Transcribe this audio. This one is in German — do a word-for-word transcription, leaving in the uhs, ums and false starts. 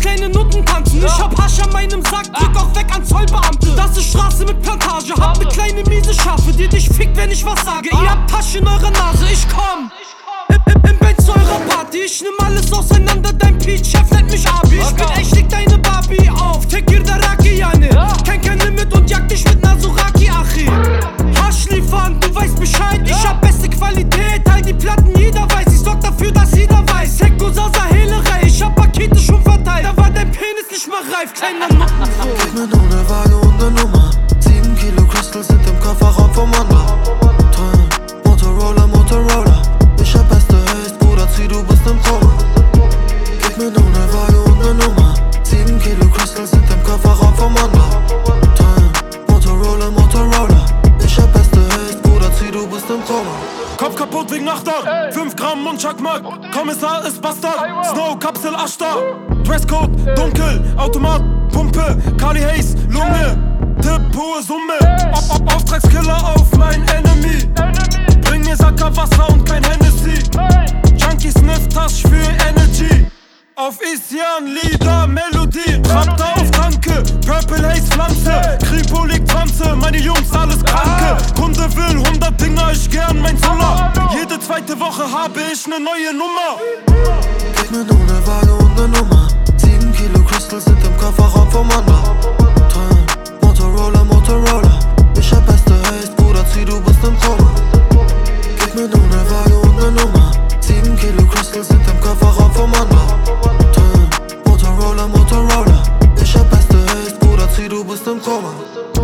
kleine Nutten tanzen. Ich hab Hasch an meinem Sack, drück auch weg an Zollbeamte. Das ist Straße mit Plantage, hab ne kleine miese Schafe, die dich fickt, wenn ich was sage. Ihr habt Taschen in eurer Nase, ich komm Im, im, im Bett zu eurer Party, ich nehm alles auseinander, dein Peach-Chef nennt mich Abi. Ich bin echt, leg deine Barbie auf, Tekir Daraki, Janne. Kenn kein Limit und jag dich mit Nasuraki, Achi. Hasch liefern, du weißt Bescheid, ich hab beste Qualität, all die Platten, jeder weiß, ich sorg dafür, dass jeder weiß. Hecko, Sasa, Hehlerei, ich hab Pakete schon verteilt, da war dein Penis nicht mehr reif, kleiner Nuttensohn. Gib mir nur ne Waage und ne Nummer, sieben Kilo Crystals sind im Kofferraum vom Mandler. Teuer, Motorola, Motorola, ich hab beste Haze, Bruder, zieh, du bist im Koma. Gib mir nur ne Waage und ne Nummer, sieben Kilo Crystals sind im Kofferraum vom Mandler. Teuer, Motorola, Motorola, ich hab beste Haze, Bruder, zieh, du bist im Koma. Kopf kaputt wegen Nachtart, fünf Gramm Mundschakmark, Kommissar ist Bastard, Snow, Kapsel, Ashtar. Dresscode, dunkel, Automat, Pumpe, Carly Hayes, Lunge, Tipp, hohe Summe. Auf, auf, Auftragskiller auf mein Enemy. Bring mir Sacker Wasser und kein Hennessy. Junkie Sniff Tasch für Energy. Auf Isian, Lieder, Melodie. Raptor auf Tanke, Purple Haze Pflanze. Kripo liegt Pflanze, meine Jungs alles Kranke. Kunde will hundert Dinger, ich gern mein Solar. Jede zweite Woche habe ich ne neue Nummer. Gib mir nur ne Waage und ne Nummer, sieben Kilo Crystals sind im Kofferraum vom Mandler. Teuer, Motorola, Motorola, ich hab beste Haze, Bruder, zieh, du bist im Koma. Gib mir nur ne Waage und ne Nummer, sieben Kilo Crystals sind im Kofferraum vom Mandler. Teuer, Motorola, Motorola, ich hab beste Haze, Bruder, zieh, du bist im Koma.